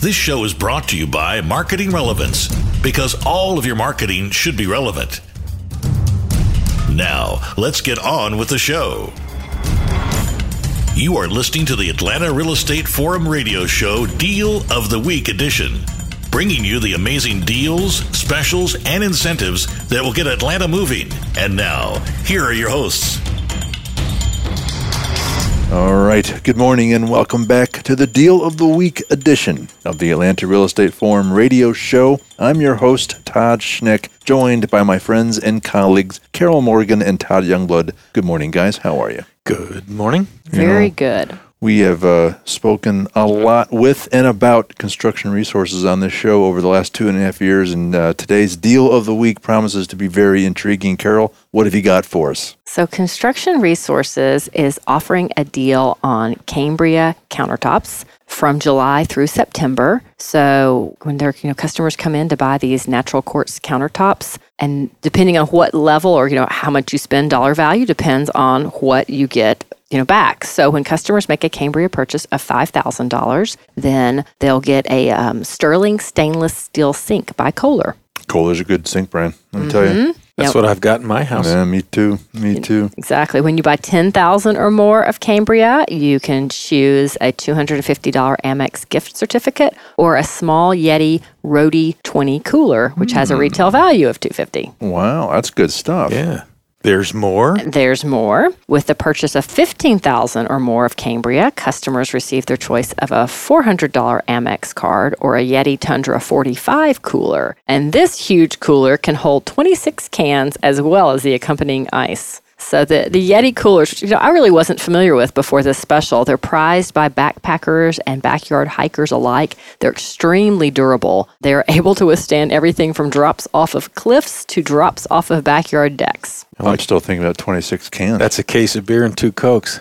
This show is brought to you by Marketing Relevance, because all of your marketing should be relevant. Now, let's get on with the show. You are listening to the Atlanta Real Estate Forum radio show Deal of the Week edition, bringing you the amazing deals, specials, and incentives that will get Atlanta moving. And now, here are your hosts. All right. Good morning and welcome back to the Deal of the Week edition of the Atlanta Real Estate Forum radio show. I'm your host, Todd Schneck, joined by my friends and colleagues, Carol Morgan and Todd Youngblood. Good morning, guys. How are you? Good morning. Very good. We have spoken a lot with and about construction resources on this show over the last 2.5 years, and today's Deal of the Week promises to be very intriguing. Carol, what have you got for us? So Construction Resources is offering a deal on Cambria countertops from July through September. So when their customers come in to buy these natural quartz countertops, and depending on what level or how much you spend, dollar value depends on what you get back. So when customers make a Cambria purchase of $5,000, then they'll get a Sterling stainless steel sink by Kohler. Kohler's a good sink brand, let me tell you. That's what I've got in my house. Yeah, me too. Exactly. When you buy $10,000 or more of Cambria, you can choose a $250 Amex gift certificate or a small Yeti Rody 20 cooler, which has a retail value of $250. Wow, that's good stuff. Yeah. There's more. There's more. With the purchase of $15,000 or more of Cambria, customers receive their choice of a $400 Amex card or a Yeti Tundra 45 cooler. And this huge cooler can hold 26 cans as well as the accompanying ice. So the Yeti coolers, I really wasn't familiar with before this special. They're prized by backpackers and backyard hikers alike. They're extremely durable. They're able to withstand everything from drops off of cliffs to drops off of backyard decks. I'm still thinking about 26 cans. That's a case of beer and 2 Cokes.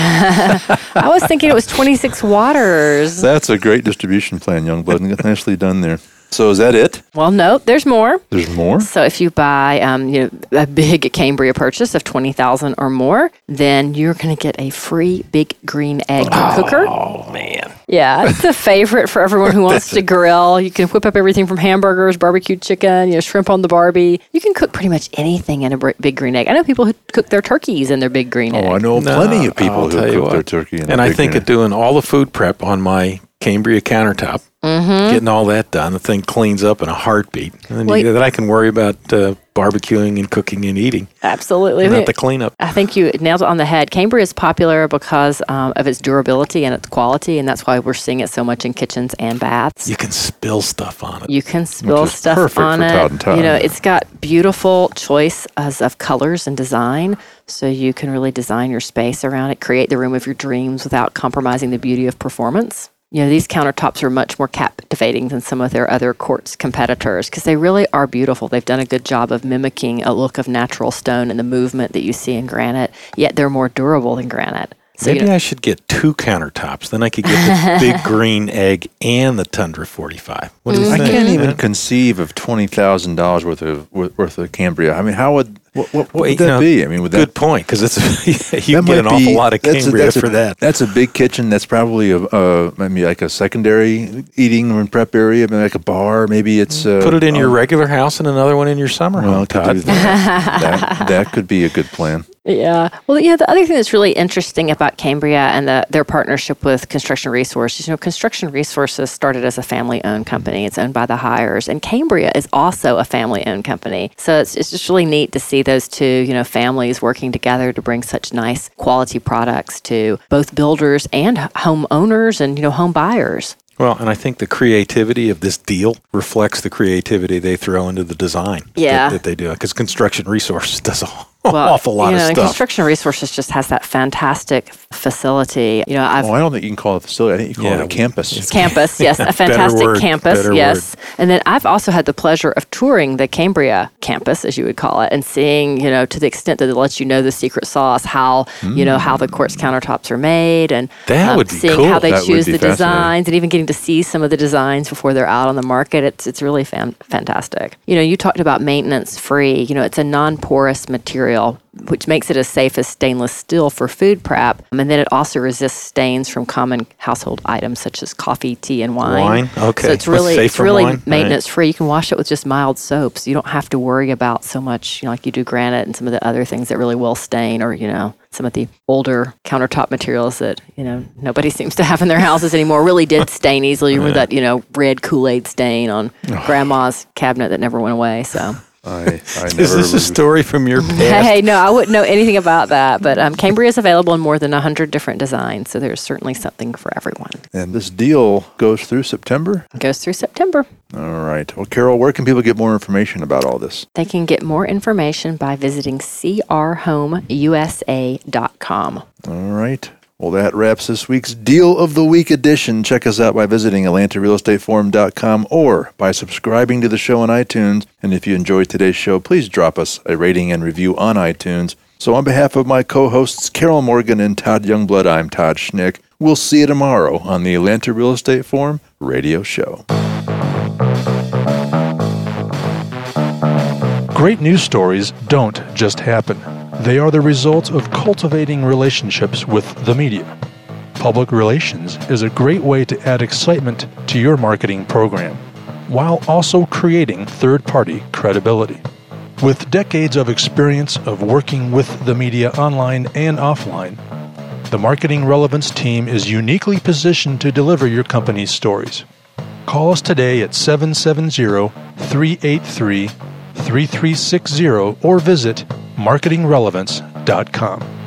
I was thinking it was 26 waters. That's a great distribution plan, Youngblood. Nicely done there. So is that it? Well, no, there's more. There's more? So if you buy a big Cambria purchase of $20,000 or more, then you're going to get a free big green egg cooker. Oh, man. Yeah, it's a favorite for everyone who wants to grill. You can whip up everything from hamburgers, barbecued chicken, shrimp on the Barbie. You can cook pretty much anything in a big green egg. I know people who cook their turkeys in their big green egg. Oh, I know plenty of people who cook their turkey in a big green egg. And I think of doing all the food prep on my Cambria countertop. Getting all that done, the thing cleans up in a heartbeat. And then I can worry about barbecuing and cooking and eating. Absolutely. Not the cleanup. I think you nailed it on the head. Cambria is popular because of its durability and its quality, and that's why we're seeing it so much in kitchens and baths. You can spill stuff on it. You can spill stuff on it. Todd and Todd. It's got beautiful choice of colors and design, so you can really design your space around it, create the room of your dreams without compromising the beauty of performance. These countertops are much more captivating than some of their other quartz competitors because they really are beautiful. They've done a good job of mimicking a look of natural stone and the movement that you see in granite, yet they're more durable than granite. So, Maybe I should get 2 countertops. Then I could get the big green egg and the Tundra 45. What do you think? I can't even conceive of $20,000 worth of Cambria. I mean, how would what would that be? I mean, good point, because you can get an awful lot of Cambria for that. That's a big kitchen. That's probably maybe like a secondary eating and prep area, maybe like a bar. Maybe it's put it in your regular house and another one in your summer home, Todd. That could be a good plan. Yeah. Well, the other thing that's really interesting about Cambria and their partnership with Construction Resources, Construction Resources started as a family-owned company. It's owned by the Hires, and Cambria is also a family-owned company. So it's just really neat to see those two, families working together to bring such nice quality products to both builders and homeowners and, home buyers. Well, and I think the creativity of this deal reflects the creativity they throw into the design that they do. Because Construction Resources does an awful lot of stuff. Construction Resources just has that fantastic facility. I don't think you can call it a facility. I think you call it a campus. It's campus, yes, a fantastic campus, yes. Word. And then I've also had the pleasure of touring the Cambria campus, as you would call it, and seeing, to the extent that it lets you know the secret sauce, how how the quartz countertops are made, and that would be seeing cool. how they choose the designs, and even getting to see some of the designs before they're out on the market. It's really fantastic. You talked about maintenance free. It's a non-porous material material, which makes it as safe as stainless steel for food prep. And then it also resists stains from common household items such as coffee, tea, and wine. Okay. So it's really maintenance free. You can wash it with just mild soaps. You don't have to worry about so much, like you do granite and some of the other things that really will stain, or, some of the older countertop materials that, nobody seems to have in their houses anymore really did stain easily. Remember that, red Kool-Aid stain on grandma's cabinet that never went away. So I never Is this a story from your past? Hey, no, I wouldn't know anything about that. But Cambria is available in more than 100 different designs, so there's certainly something for everyone. And this deal goes through September? It goes through September. All right. Well, Carol, where can people get more information about all this? They can get more information by visiting crhomeusa.com. All right. Well, that wraps this week's Deal of the Week edition. Check us out by visiting AtlantaRealEstateForum.com or by subscribing to the show on iTunes. And if you enjoyed today's show, please drop us a rating and review on iTunes. So on behalf of my co-hosts Carol Morgan and Todd Youngblood, I'm Todd Schnick. We'll see you tomorrow on the Atlanta Real Estate Forum radio show. Great news stories don't just happen. They are the result of cultivating relationships with the media. Public relations is a great way to add excitement to your marketing program, while also creating third-party credibility. With decades of experience of working with the media online and offline, the Marketing Relevance team is uniquely positioned to deliver your company's stories. Call us today at 770-383-3360 or visit marketingrelevance.com.